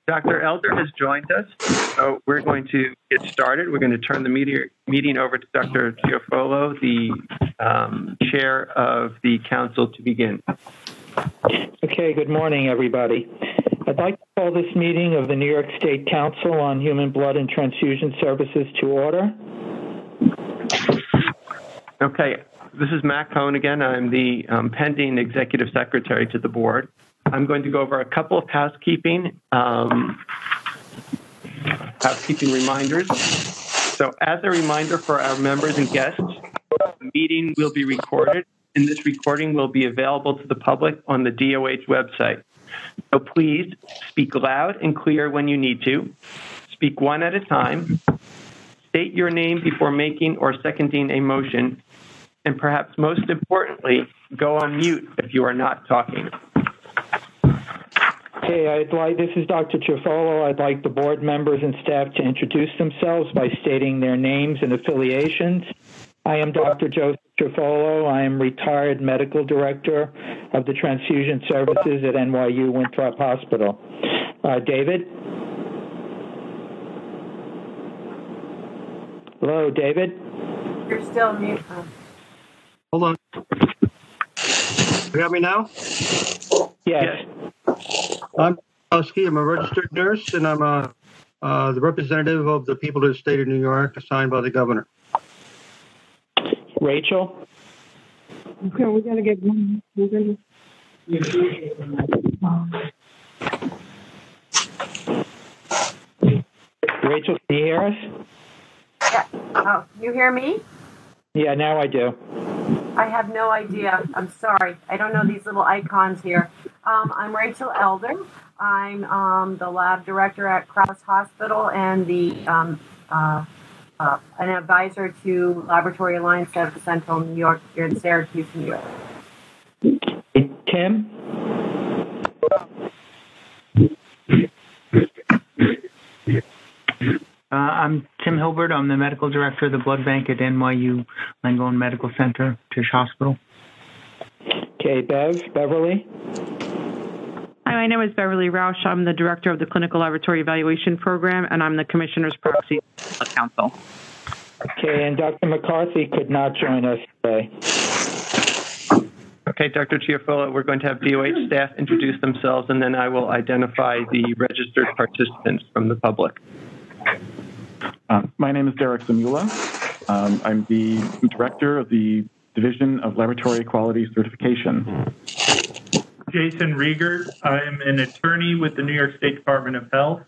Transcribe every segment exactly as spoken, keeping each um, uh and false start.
Doctor Elder has joined us, so we're going to get started. We're going to turn the meeting, meeting over to Doctor Chiafolo, the um, chair of the council, to begin. Okay, good morning, everybody. I'd like to call this meeting of the New York State Council on Human Blood and Transfusion Services to order. Okay, this is Matt Cohn again. I'm the um, pending executive secretary to the board. I'm going to go over a couple of housekeeping um, housekeeping reminders. So as a reminder for our members and guests, the meeting will be recorded, and this recording will be available to the public on the D O H website. So please speak loud and clear when you need to. Speak one at a time. State your name before making or seconding a motion. And perhaps most importantly, go on mute if you are not talking. Okay, I'd like, this is Doctor Chiafolo. I'd like the board members and staff to introduce themselves by stating their names and affiliations. I am Doctor Joseph Chiafolo. I am retired medical director of the transfusion services at N Y U Winthrop Hospital. Uh, David? Hello, David? You're still mute. Hold on. You got me now? Yes. I'm Oski. I'm a registered nurse, and I'm uh, uh, the representative of the people of the state of New York assigned by the governor. Rachel? Okay, we got to get one. We're gonna... Rachel, can you hear us? Yeah. Oh, you hear me? Yeah, now I do. I have no idea. I'm sorry. I don't know these little icons here. Um, I'm Rachel Elder. I'm um, the lab director at Crouse Hospital and the um, uh, uh, an advisor to Laboratory Alliance of Central New York here in Syracuse, New York. Tim? Uh, I'm Tim Hilbert. I'm the medical director of the blood bank at N Y U Langone Medical Center, Tisch Hospital. Okay, Bev, Beverly? Hi, my name is Beverly Rausch. I'm the director of the Clinical Laboratory Evaluation Program, and I'm the commissioner's proxy counsel. Okay, and Doctor McCarthy could not join us today. Okay, Doctor Chiafolo, we're going to have D O H staff introduce themselves, and then I will identify the registered participants from the public. Uh, my name is Derek Zamula. Um, I'm the director of the Division of Laboratory Quality Certification. Jason Rieger. I'm an attorney with the New York State Department of Health.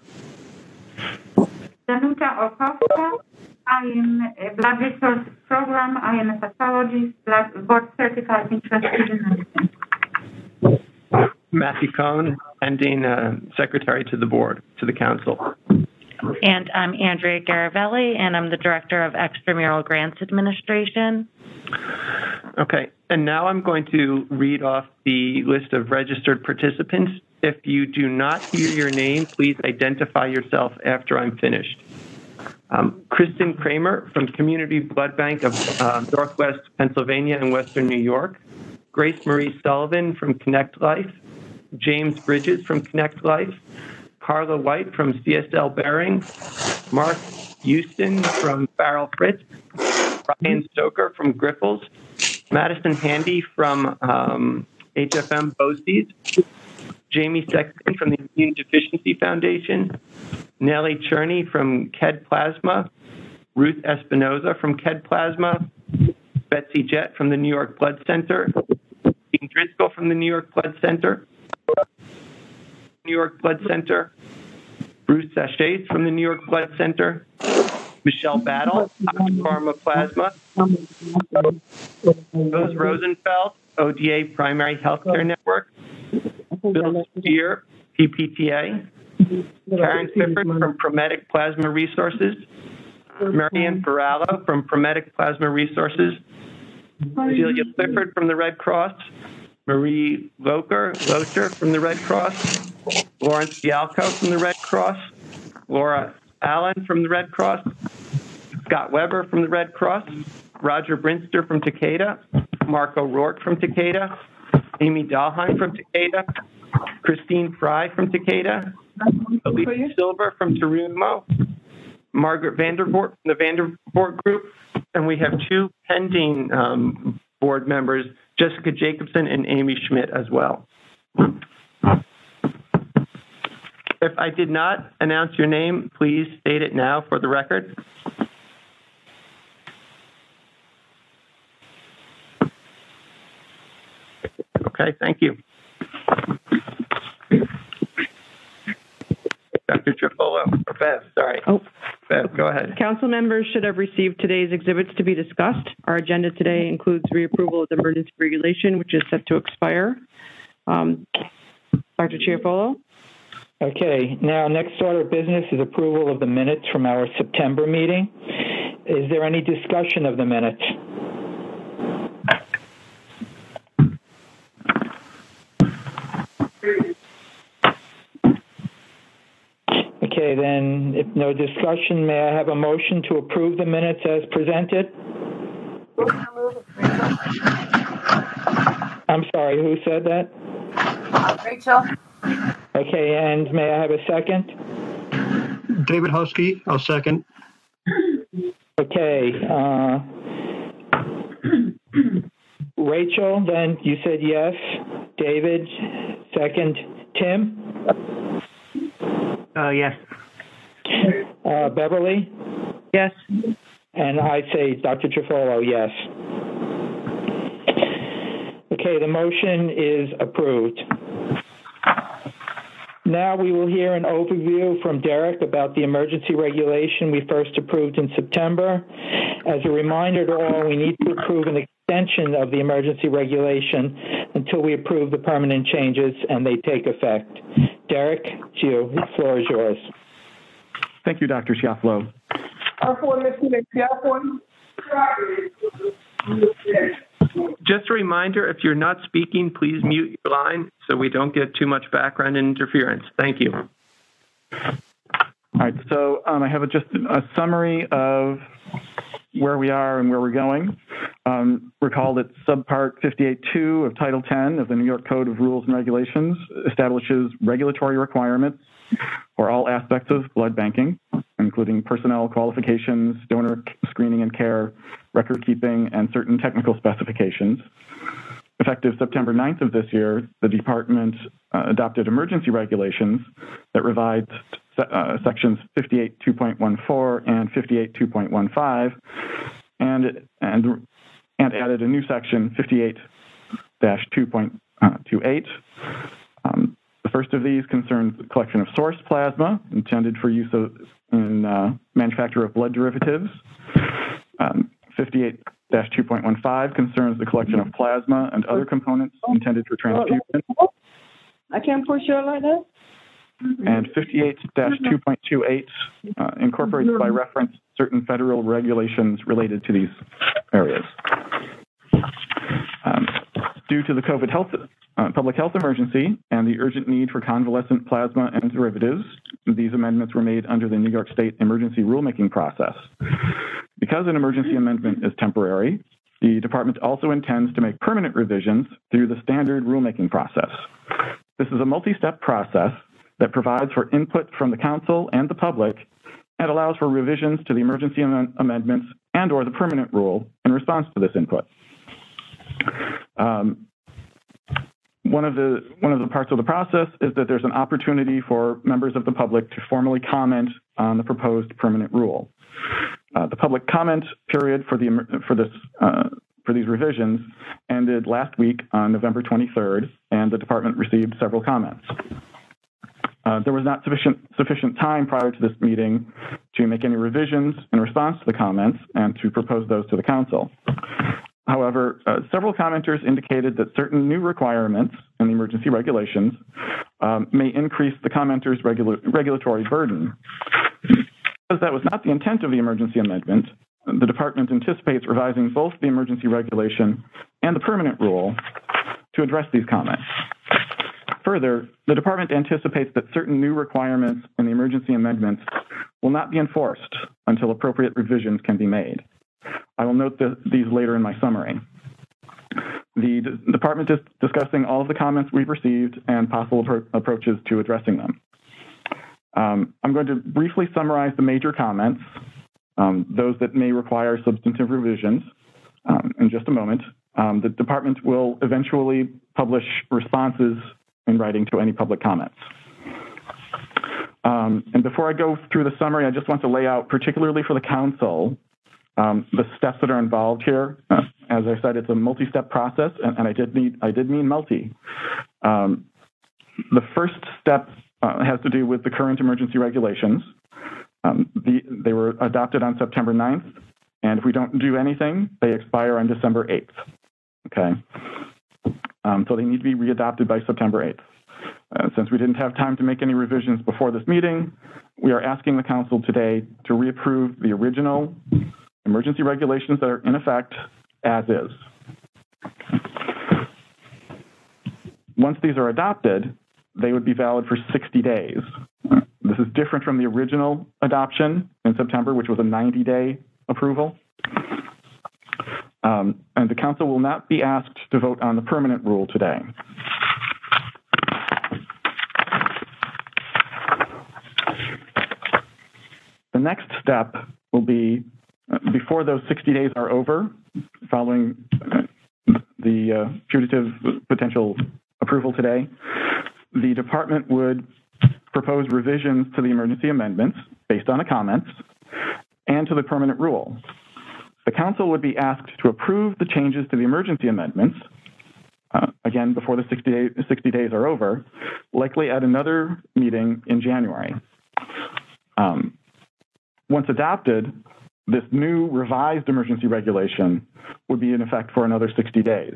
Danuta Orkowska. I am a blood resource program. I am a pathologist, blood board certified in transfusion medicine. Matthew Cohn, pending uh, secretary to the board, to the council. And I'm Andrea Garavelli, and I'm the Director of Extramural Grants Administration. Okay, and now I'm going to read off the list of registered participants. If you do not hear your name, please identify yourself after I'm finished. Um, Kristen Kramer from Community Blood Bank of uh, Northwest Pennsylvania and Western New York. Grace Marie Sullivan from Connect Life. James Bridges from Connect Life. Carla White from C S L Behring, Mark Houston from Farrell Fritz, Ryan Stoker from Griffles, Madison Handy from um, H F M BOCES, Jamie Sexton from the Immune Deficiency Foundation, Nellie Cherney from K E D Plasma, Ruth Espinoza from K E D Plasma, Betsy Jett from the New York Blood Center, Dean Driscoll from the New York Blood Center, New York Blood Center, Bruce Sachets from the New York Blood Center, Michelle Battle, Pharma Plasma, Rose Rosenfeld, O D A Primary Healthcare Network, Bill Steer, P P T A, Karen Fifford from Prometic Plasma Resources, Marianne Ferrallo from Prometic Plasma Resources, Celia Clifford from the Red Cross, Marie Locher, Locher from the Red Cross, Lawrence Bialco from the Red Cross, Laura Allen from the Red Cross, Scott Weber from the Red Cross, Roger Brinster from Takeda, Mark O'Rourke from Takeda, Amy Dahlheim from Takeda, Christine Fry from Takeda, Elise Silver from Terumo, Margaret Vandervoort from the Vandervoort Group, and we have two pending um, board members, Jessica Jacobson and Amy Schmidt as well. If I did not announce your name, please state it now for the record. Okay, thank you. Doctor Trefolo, or Bev, sorry. Oh, Bev, go ahead. council members should have received today's exhibits to be discussed. Our agenda today includes reapproval of the emergency regulation, which is set to expire. Um, Doctor Chiafolo? Okay, now next order of business is approval of the minutes from our September meeting. Is there any discussion of the minutes? Okay, then if no discussion, may I have a motion to approve the minutes as presented? I'm sorry, who said that? Uh, Rachel. Okay, and may I have a second? David Husky, I'll second. Okay, uh, Rachel, then you said yes. David, second. Tim? Uh, yes. Uh, Beverly? Yes. And I say Doctor Trefolo, yes. Okay, the motion is approved. Now we will hear an overview from Derek about the emergency regulation we first approved in September. As a reminder to all, we need to approve an extension of the emergency regulation until we approve the permanent changes and they take effect. Derek, you, the floor is yours. Thank you, Doctor Chiafalo. Just a reminder, if you're not speaking, please mute your line so we don't get too much background interference. Thank you. All right, so um, I have a, just a summary of where we are and where we're going. Um, recall that Subpart fifty-eight point two of Title ten of the New York Code of Rules and Regulations establishes regulatory requirements for all aspects of blood banking, including personnel qualifications, donor screening and care, record keeping, and certain technical specifications. Effective September ninth of this year, the department uh, adopted emergency regulations that revised uh, sections fifty-eight point two point one four and fifty-eight point two point one five, and, and, and added a new section fifty-eight dash two point two eight. Um, the first of these concerns the collection of source plasma intended for use of, in uh, manufacture of blood derivatives. Um, fifty-eight dash two point one five concerns the collection of plasma and other components intended for transfusion. I can't push you like that. And fifty-eight dash two point two eight uh, incorporates by reference certain federal regulations related to these areas. Um, due to the COVID health, uh, public health emergency and the urgent need for convalescent plasma and derivatives, these amendments were made under the New York State emergency rulemaking process. Because an emergency amendment is temporary, the department also intends to make permanent revisions through the standard rulemaking process. This is a multi-step process that provides for input from the council and the public and allows for revisions to the emergency am- amendments and or the permanent rule in response to this input. Um, one of the one of the parts of the process is that there's an opportunity for members of the public to formally comment on the proposed permanent rule. Uh, the public comment period for the for this uh, for these revisions ended last week on November twenty-third, and the department received several comments. Uh, there was not sufficient sufficient time prior to this meeting to make any revisions in response to the comments and to propose those to the council. However, uh, several commenters indicated that certain new requirements in the emergency regulations um, may increase the commenters' regula- regulatory burden. Because that was not the intent of the emergency amendment, the department anticipates revising both the emergency regulation and the permanent rule to address these comments. Further, the department anticipates that certain new requirements in the emergency amendments will not be enforced until appropriate revisions can be made. I will note the, these later in my summary. The d- department is discussing all of the comments we've received and possible pro- approaches to addressing them. Um, I'm going to briefly summarize the major comments, um, those that may require substantive revisions, um, in just a moment. Um, the department will eventually publish responses in writing to any public comments. Um, and before I go through the summary, I just want to lay out, particularly for the council, um, the steps that are involved here. Uh, as I said, it's a multi-step process, and, and I did need, I did mean multi. Um, the first step uh, has to do with the current emergency regulations. Um, the, they were adopted on September ninth, and if we don't do anything, they expire on December eighth. Okay, um, so they need to be readopted by September eighth. Uh, since we didn't have time to make any revisions before this meeting, we are asking the council today to reapprove the original emergency regulations that are in effect as is. Once these are adopted, they would be valid for sixty days. This is different from the original adoption in September, which was a ninety day approval. Um, and the council will not be asked to vote on the permanent rule today. The next step will be, uh, before those sixty days are over, following uh, the uh, putative potential approval today, the department would propose revisions to the emergency amendments based on the comments and to the permanent rule. The council would be asked to approve the changes to the emergency amendments, uh, again, before the sixty, day, sixty days are over, likely at another meeting in January. Um, once adopted, this new revised emergency regulation would be in effect for another sixty days.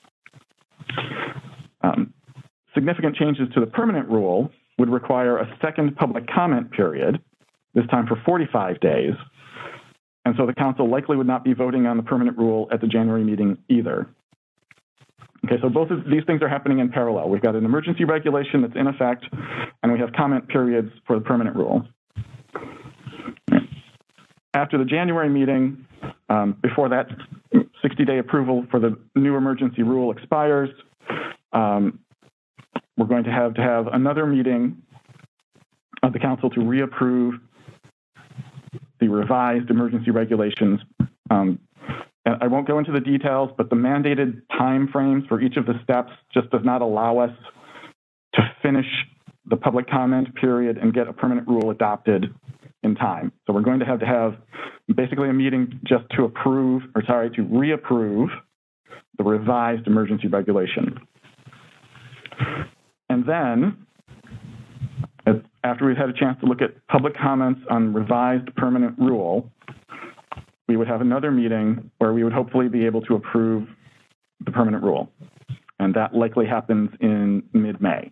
Um, significant changes to the permanent rule would require a second public comment period, this time for forty-five days. And so the council likely would not be voting on the permanent rule at the January meeting either. Okay, so both of these things are happening in parallel. We've got an emergency regulation that's in effect, and we have comment periods for the permanent rule. After the January meeting, um, before that sixty day approval for the new emergency rule expires, um, we're going to have to have another meeting of the council to reapprove the revised emergency regulations. Um, and I won't go into the details, but the mandated timeframes for each of the steps just does not allow us to finish the public comment period and get a permanent rule adopted in time. So we're going to have to have basically a meeting just to approve, or sorry, to reapprove the revised emergency regulation. And then, after we've had a chance to look at public comments on revised permanent rule, we would have another meeting where we would hopefully be able to approve the permanent rule. And that likely happens in mid-May.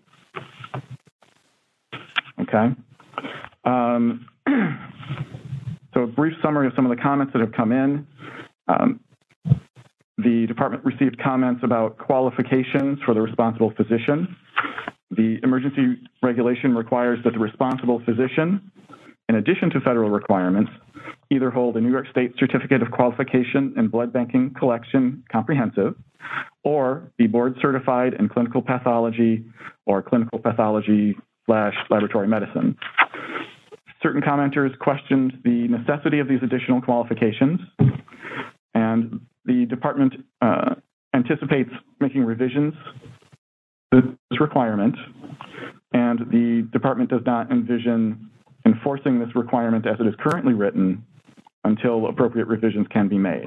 Okay. Um, so a brief summary of some of the comments that have come in. Um, the department received comments about qualifications for the responsible physician. The emergency regulation requires that the responsible physician, in addition to federal requirements, either hold a New York State Certificate of Qualification in Blood Banking Collection Comprehensive, or be board certified in clinical pathology or clinical pathology slash laboratory medicine. Certain commenters questioned the necessity of these additional qualifications, and the department uh, anticipates making revisions to this requirement, and the department does not envision enforcing this requirement as it is currently written until appropriate revisions can be made.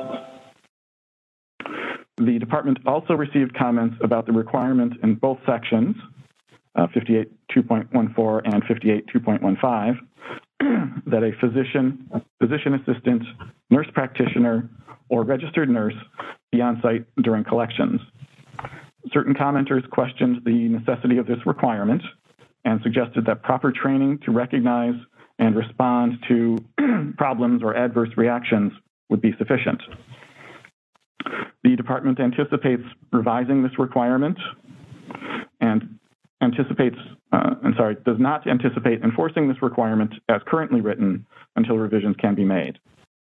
The department also received comments about the requirement in both sections, uh, fifty-eight two point one four and fifty-eight two point one five, that a physician, physician assistant, nurse practitioner, or registered nurse be on site during collections. Certain commenters questioned the necessity of this requirement and suggested that proper training to recognize and respond to problems or adverse reactions would be sufficient. The department anticipates revising this requirement and anticipates, uh, I'm sorry, does not anticipate enforcing this requirement as currently written until revisions can be made.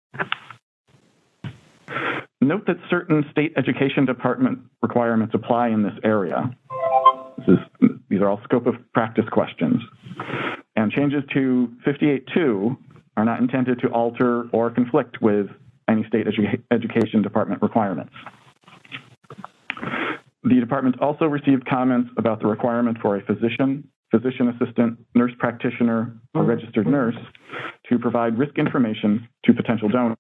Note that certain state education department requirements apply in this area. This is, these are all scope of practice questions. And changes to fifty-eight two are not intended to alter or conflict with any state edu- education department requirements. The department also received comments about the requirement for a physician, physician assistant, nurse practitioner, or registered nurse to provide risk information to potential donors.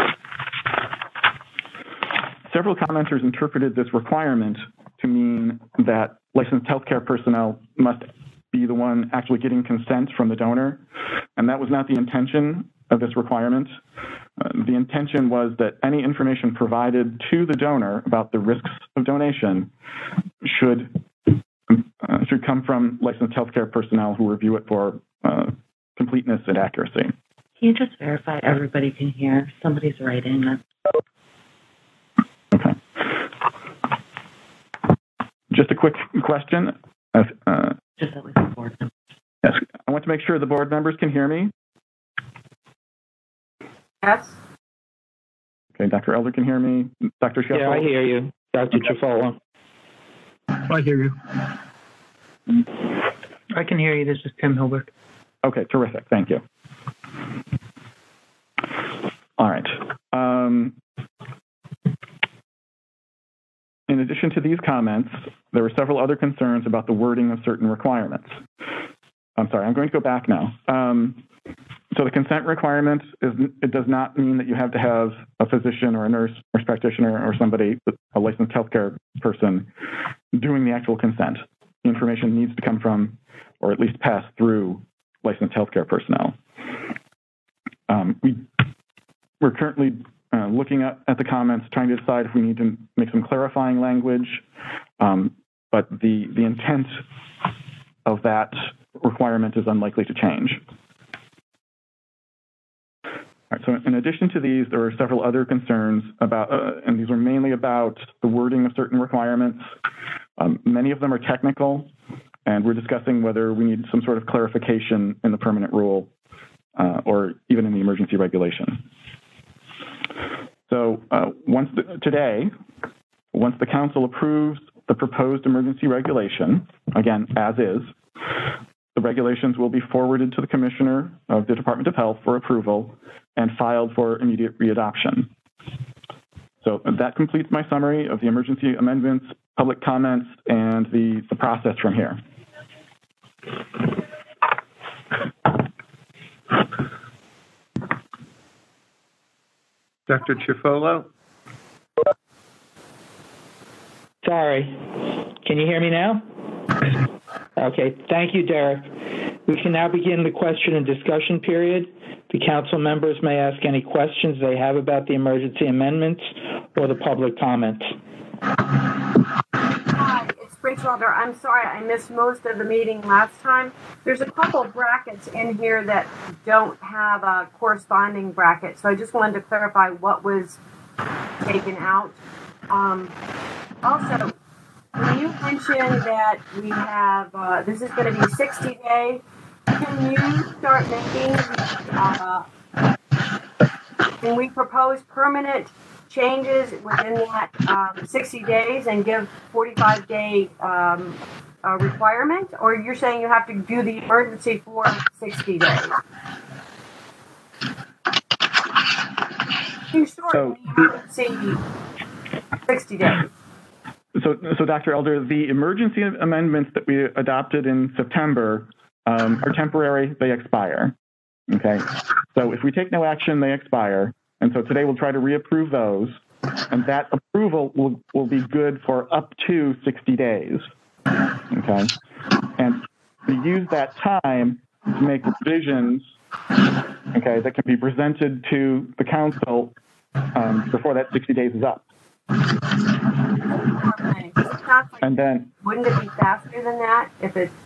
Several commenters interpreted this requirement to mean that licensed healthcare personnel must be the one actually getting consent from the donor, and that was not the intention of this requirement. Uh, the intention was that any information provided to the donor about the risks of donation should uh, should come from licensed healthcare personnel who review it for uh, completeness and accuracy. Can you just verify everybody can hear? Somebody's writing. Okay. Just a quick question. Uh, just at least the board members. Yes, I want to make sure the board members can hear me. Yes. Okay, Doctor Elder can hear me. Doctor Sheffel? Yeah, I hear you. Doctor Ciaffolo. I hear you. I can hear you. This is Tim Hilbert. Okay, terrific. Thank you. All right. Um, in addition to these comments, there were several other concerns about the wording of certain requirements. I'm sorry, I'm going to go back now. Um, so the consent requirement, is, it does not mean that you have to have a physician or a nurse or practitioner or somebody, a licensed healthcare person, doing the actual consent. The information needs to come from, or at least pass through, licensed healthcare personnel. Um, we, we're currently uh, looking at, at the comments, trying to decide if we need to make some clarifying language, um, but the, the intent of that requirement is unlikely to change. All right, so in addition to these, there were several other concerns about, uh, and these were mainly about the wording of certain requirements. Um, many of them are technical, and we're discussing whether we need some sort of clarification in the permanent rule uh, or even in the emergency regulation. So uh, once the, today, once the council approves the proposed emergency regulation, again, as is, the regulations will be forwarded to the Commissioner of the Department of Health for approval and filed for immediate readoption. So that completes my summary of the emergency amendments, public comments, and the, the process from here. Doctor Ciaffolo? Sorry. Can you hear me now? Okay. Thank you, Derek. We can now begin the question and discussion period. The council members may ask any questions they have about the emergency amendments or the public comments. Hi, it's Rachel Elder. I'm sorry I missed most of the meeting last time. There's a couple of brackets in here that don't have a corresponding bracket, so I just wanted to clarify what was taken out. Um, also, when you mentioned that we have, uh, this is going to be sixty day, can you start making, uh, can we propose permanent changes within that um, sixty days and give forty-five day um, uh, requirement? Or you're saying you have to do the emergency for sixty days? You short So, the emergency sixty days. So, so Doctor Elder, the emergency amendments that we adopted in September um, are temporary, they expire. Okay, so if we take no action, they expire. And so today we'll try to reapprove those, and that approval will, will be good for up to sixty days. Okay, and we use that time to make revisions, okay, that can be presented to the council um, before that sixty days is up. And then, wouldn't it be faster than that if it's?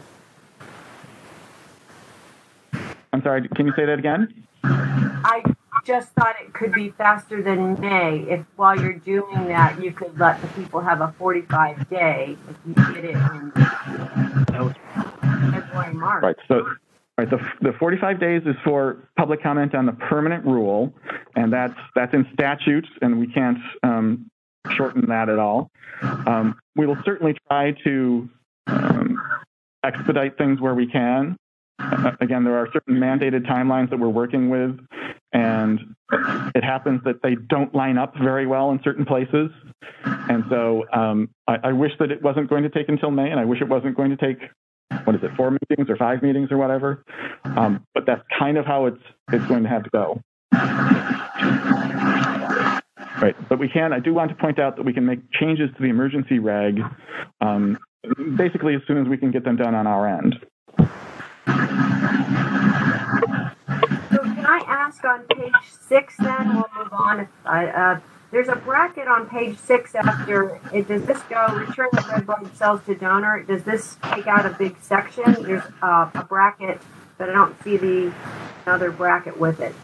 I'm sorry, can you say that again? I just thought it could be faster than May. If while you're doing that, you could let the people have a forty-five day if you did it in February, March. Right. So, right. The the forty-five days is for public comment on the permanent rule, and that's that's in statute, and we can't um, shorten that at all. Um, we will certainly try to um, expedite things where we can. uh, again, there are certain mandated timelines that we're working with, and it happens that they don't line up very well in certain places. And so um, I, I wish that it wasn't going to take until May, and I wish it wasn't going to take, what is it, four meetings or five meetings or whatever. Um, but that's kind of how it's it's going to have to go. Right, but we can, I do want to point out that we can make changes to the emergency reg um, basically as soon as we can get them done on our end. So can I ask on page six then, we'll move on. I, uh, there's a bracket on page six after, it, does this go return of red blood cells to donor? Does this take out a big section? There's uh, a bracket, but I don't see the other bracket with it.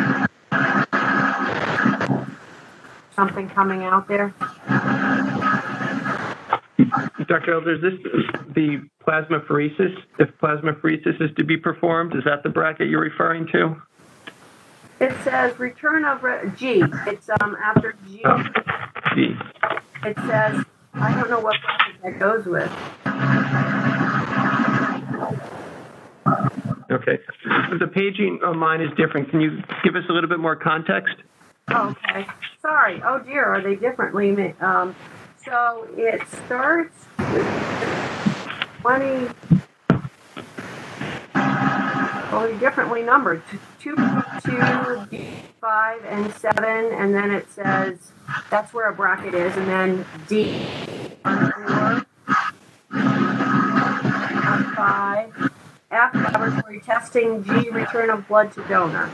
Something coming out there? Doctor Elder, is this the plasmapheresis? If plasmapheresis is to be performed, is that the bracket you're referring to? It says return of re- G. It's um after G. Oh, G. It says, I don't know what bracket that goes with. Okay. The paging on mine is different. Can you give us a little bit more context? Oh, okay. Sorry. Oh dear, are they differently? Um, so it starts with twenty. Well, they're differently numbered. Two, two, five, and seven, and then it says that's where a bracket is, and then D on four, on five, F laboratory testing, G return of blood to donor.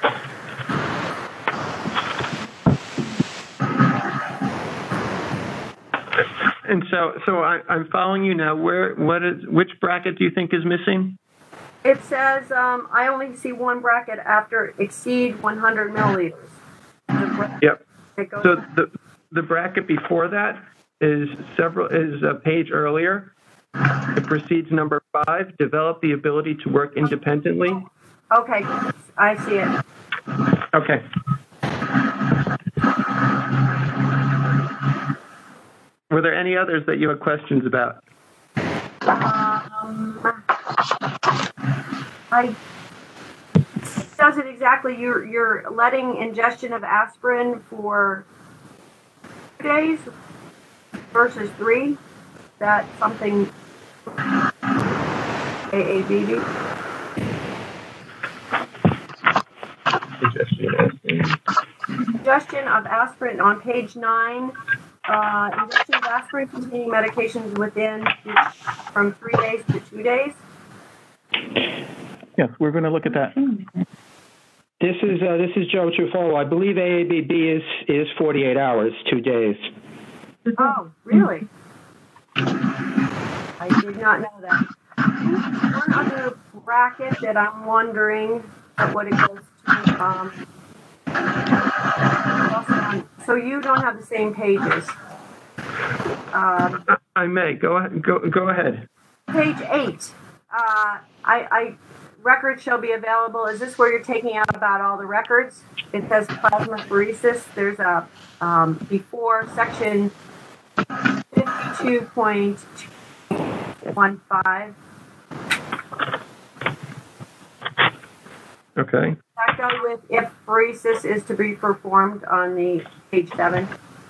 And so, so I, I'm following you now. Where, what is, which bracket do you think is missing? It says um, I only see one bracket after exceed one hundred milliliters. Yep. So the the bracket before that is several is a page earlier. It precedes number five. Develop the ability to work independently. Okay, I see it. Okay. Were there any others that you had questions about? Um, I does it exactly. You're you're letting ingestion of aspirin for two days versus three. Is that something A A B B? Ingestion of aspirin on page nine. Uh, ingestion of aspirin containing medications within from three days to two days. Yes, we're going to look at that. This is uh, this is Joe Trufolo. I believe A A B B is is forty-eight hours, two days. Oh, really? I did not know that. One other bracket that I'm wondering what it goes to. Um, so you don't have the same pages. Um, I may go ahead. Go go ahead. Page eight. Uh, I, I records shall be available. Is this where you're taking out about all the records? It says plasmapheresis. There's a um, before section fifty-two point one five. Okay. That go with if pheresis is to be performed on the page seven.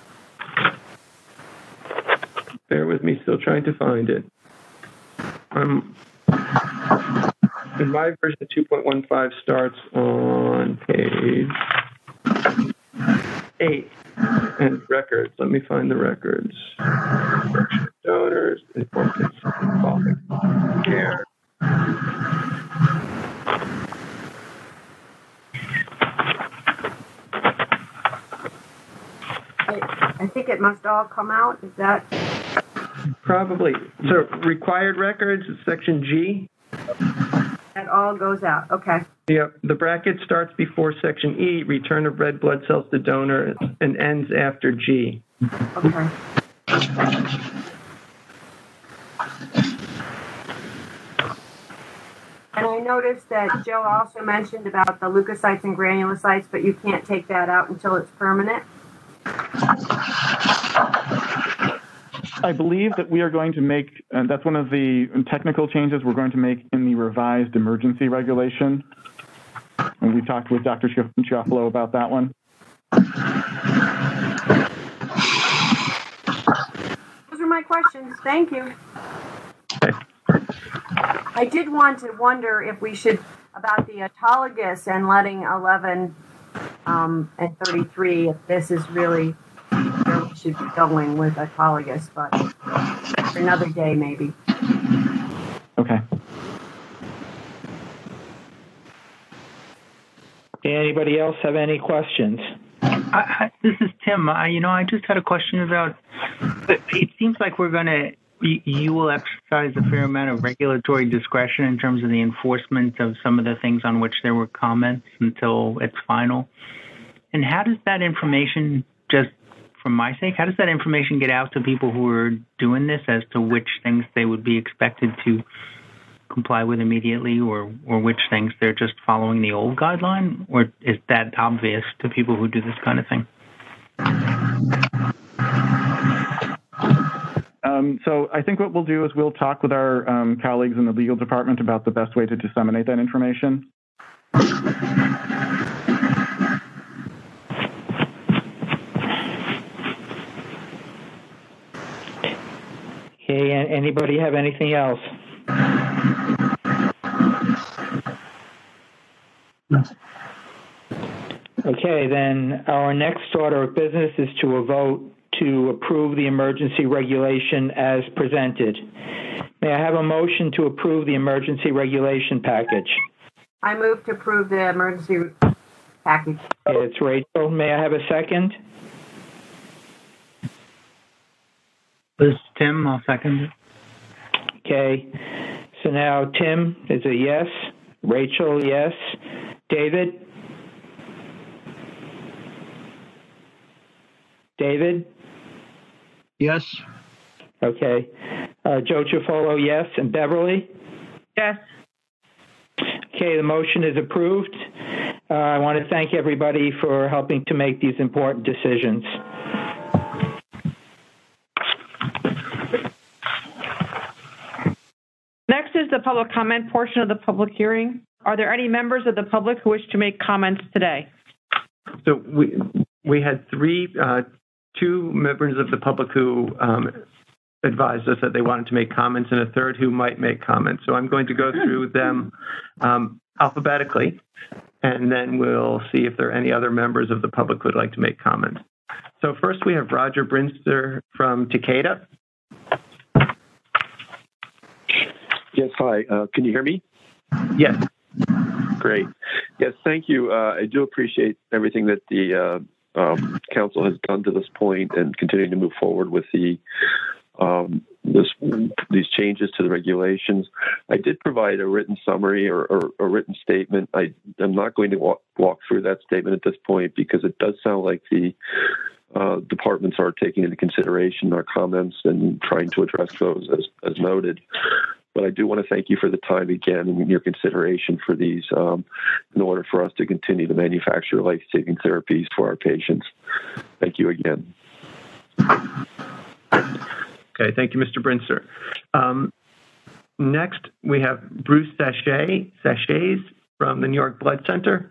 Bear with me, still trying to find it. Um, in my version, two point one five starts on page eight. And records. Let me find the records. Donors, informed consent, care. I, I think it must all come out. Is that? Probably. So required records, section G. That all goes out. Okay. Yep. The bracket starts before section E, return of red blood cells to donor, and ends after G. Okay. And I noticed that Joe also mentioned about the leukocytes and granulocytes, but you can't take that out until it's permanent. I believe that we are going to make, and that's one of the technical changes we're going to make in the revised emergency regulation. And we talked with Doctor Chiafalo about that one. Those are my questions. Thank you. I did want to wonder if we should, about the autologous and letting eleven um, and thirty-three, if this is really where we should be going with autologous, but for another day maybe. Okay. Anybody else have any questions? I, I, this is Tim. I, you know, I just had a question about, it seems like we're going to, you, you will exercise a fair amount of regulatory discretion in terms of the enforcement of some of the things on which there were comments until it's final. And how does that information, just for my sake, how does that information get out to people who are doing this as to which things they would be expected to comply with immediately, or, or which things they're just following the old guideline? Or is that obvious to people who do this kind of thing? Um, so I think what we'll do is we'll talk with our um, colleagues in the legal department about the best way to disseminate that information. Okay, anybody have anything else? Okay, then our next order of business is to a vote to approve the emergency regulation as presented. May I have a motion to approve the emergency regulation package? I move to approve the emergency package. Okay, it's Rachel. May I have a second? This is Tim. I'll second it. Okay. So now Tim is a yes. Rachel, yes. David? David? Yes. Okay. Uh, Joe Chiafalo, yes. And Beverly? Yes. Okay, the motion is approved. Uh, I want to thank everybody for helping to make these important decisions. Next is the public comment portion of the public hearing. Are there any members of the public who wish to make comments today? So we we had three, uh, two members of the public who um, advised us that they wanted to make comments, and a third who might make comments. So I'm going to go through them um, alphabetically, and then we'll see if there are any other members of the public who would like to make comments. So first we have Roger Brinster from Takeda. Yes, hi. Uh, can you hear me? Yes. Great. Yes, thank you. Uh, I do appreciate everything that the uh, um, council has done to this point and continuing to move forward with the um, this, these changes to the regulations. I did provide a written summary or, or a written statement. I, I'm not going to walk, walk through that statement at this point because it does sound like the uh, departments are taking into consideration our comments and trying to address those as, as noted. But I do want to thank you for the time again and your consideration for these um, in order for us to continue to manufacture life-saving therapies for our patients. Thank you again. Okay, thank you, Mister Brinster. Um, next, we have Bruce Sachet, Sachets from the New York Blood Center.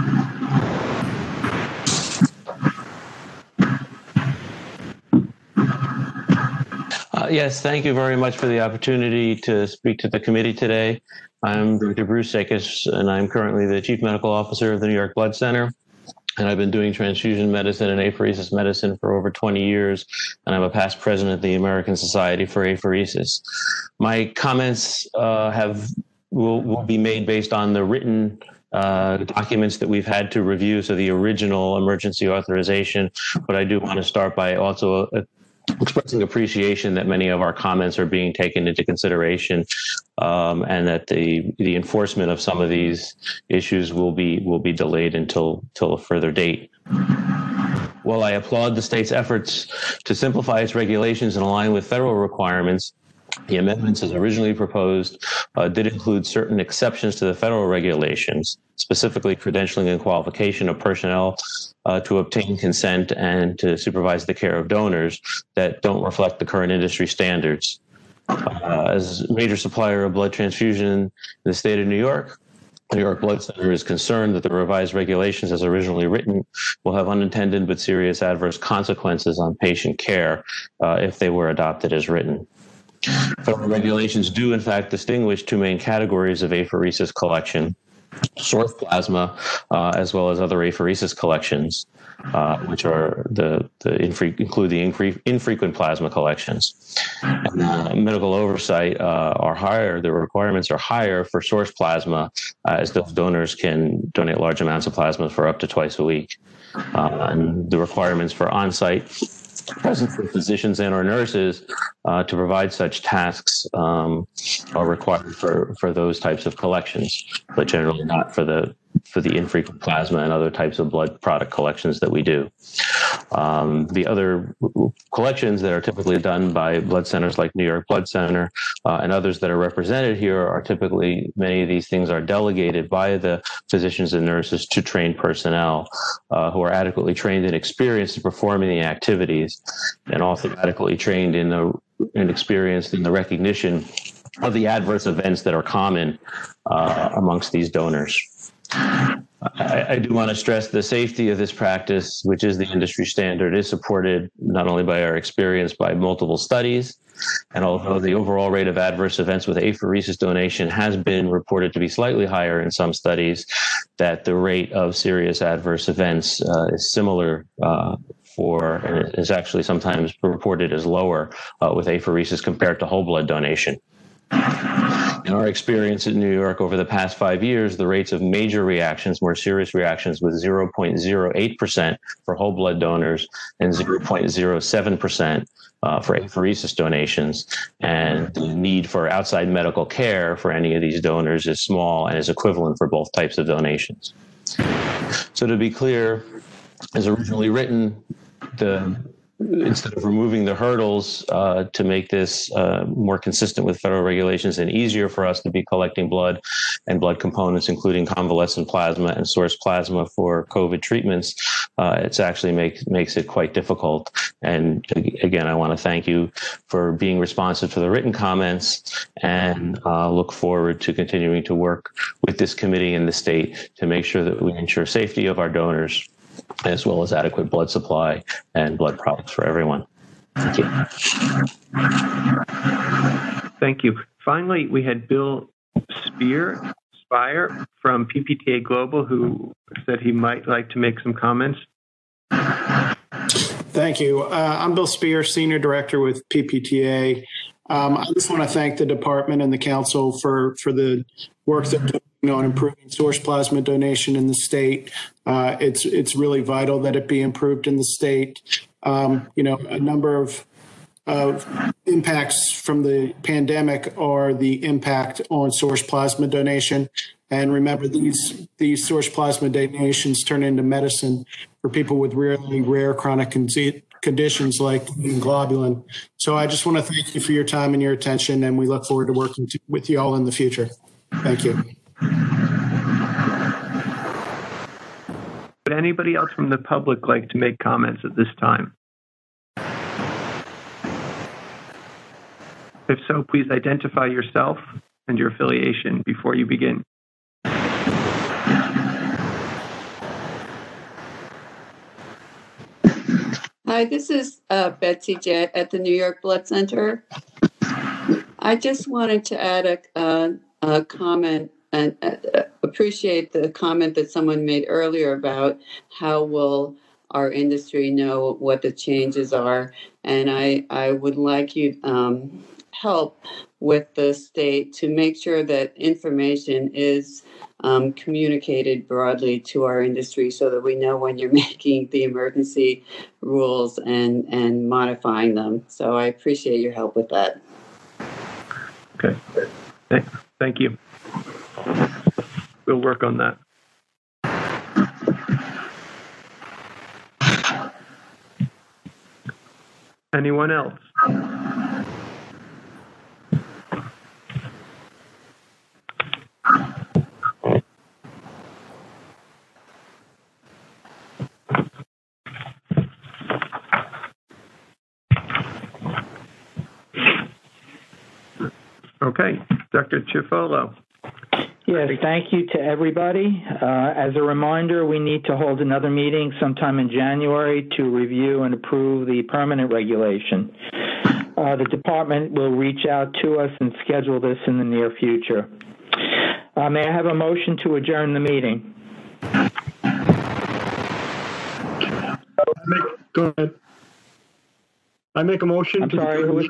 Uh, yes, thank you very much for the opportunity to speak to the committee today. I'm Doctor Bruce Sachets, and I'm currently the Chief Medical Officer of the New York Blood Center. And I've been doing transfusion medicine and apheresis medicine for over twenty years, and I'm a past president of the American Society for Apheresis. My comments uh, have will, will be made based on the written uh, documents that we've had to review, so the original emergency authorization. But I do want to start by also uh, expressing appreciation that many of our comments are being taken into consideration, um, and that the the enforcement of some of these issues will be will be delayed until till a further date. While I applaud the state's efforts to simplify its regulations and align with federal requirements, The amendments as originally proposed uh, did include certain exceptions to the federal regulations, specifically credentialing and qualification of personnel uh, to obtain consent and to supervise the care of donors that don't reflect the current industry standards. Uh, as a major supplier of blood transfusion in the state of New York, the New York Blood Center is concerned that the revised regulations as originally written will have unintended but serious adverse consequences on patient care uh, if they were adopted as written. Federal regulations do, in fact, distinguish two main categories of apheresis collection: source plasma, uh, as well as other apheresis collections, uh, which are the, the infre- include the infre- infrequent plasma collections. And uh, medical oversight uh, are higher. The requirements are higher for source plasma, uh, as those donors can donate large amounts of plasma for up to twice a week. Uh, and the requirements for on-site presence for physicians and or nurses uh, to provide such tasks um, are required for, for those types of collections, but generally not for the for the infrequent plasma and other types of blood product collections that we do. Um, the other collections that are typically done by blood centers like New York Blood Center uh, and others that are represented here are typically, many of these things are delegated by the physicians and nurses to trained personnel uh, who are adequately trained and experienced in performing the activities, and also adequately trained in the and experienced in the recognition of the adverse events that are common uh, amongst these donors. I, I do want to stress the safety of this practice, which is the industry standard, is supported not only by our experience, by multiple studies. And although the overall rate of adverse events with apheresis donation has been reported to be slightly higher in some studies, that the rate of serious adverse events uh, is similar uh, for, and is actually sometimes reported as lower uh, with apheresis compared to whole blood donation. In our experience in New York over the past five years, the rates of major reactions, more serious reactions, was zero point zero eight percent for whole blood donors and zero point zero seven percent uh, for apheresis donations. And the need for outside medical care for any of these donors is small and is equivalent for both types of donations. So to be clear, as originally written, the instead of removing the hurdles uh, to make this uh, more consistent with federal regulations and easier for us to be collecting blood and blood components, including convalescent plasma and source plasma for COVID treatments, uh, it's actually make, makes it quite difficult. And again, I want to thank you for being responsive to the written comments, and uh, look forward to continuing to work with this committee and the state to make sure that we ensure safety of our donors, as well as adequate blood supply and blood products for everyone. Thank you. Thank you. Finally, we had Bill Spear, Spire from P P T A Global, who said he might like to make some comments. Thank you. Uh, I'm Bill Spear, Senior Director with P P T A. Um, I just want to thank the department and the council for, for the work they're doing on improving source plasma donation in the state. Uh, it's it's really vital that it be improved in the state. Um, you know, a number of of impacts from the pandemic are the impact on source plasma donation. And remember, these these source plasma donations turn into medicine for people with really rare chronic con- conditions like globulin. So I just want to thank you for your time and your attention, and we look forward to working to, with you all in the future. Thank you. Would anybody else from the public like to make comments at this time? If so, please identify yourself and your affiliation before you begin. Hi, this is uh, Betsy Jett at the New York Blood Center. I just wanted to add a, uh, a comment and uh, appreciate the comment that someone made earlier about how will our industry know what the changes are. And I, I would like you um, help with the state to make sure that information is um, communicated broadly to our industry so that we know when you're making the emergency rules and, and modifying them. So I appreciate your help with that. Okay. Thank you. We'll work on that. Anyone else? Okay, Doctor Chiafolo. Yes, thank you to everybody. Uh, as a reminder, we need to hold another meeting sometime in January to review and approve the permanent regulation. Uh, the department will reach out to us and schedule this in the near future. Uh, may I have a motion to adjourn the meeting? Make, go ahead. I make a motion. I'm to sorry, who was,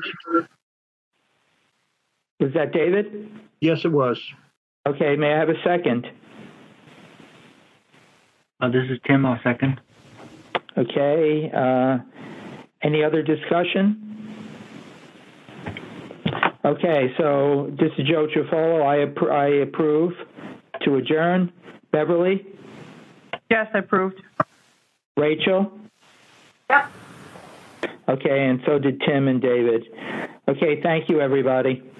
was that David? Yes, it was. Okay, may I have a second? Uh, this is Tim. I'll second. Okay. Uh, any other discussion? Okay, so this is Joe Chiafolo. I, appro- I approve to adjourn. Beverly? Yes, I approved. Rachel? Yep. Okay, and so did Tim and David. Okay, thank you, everybody.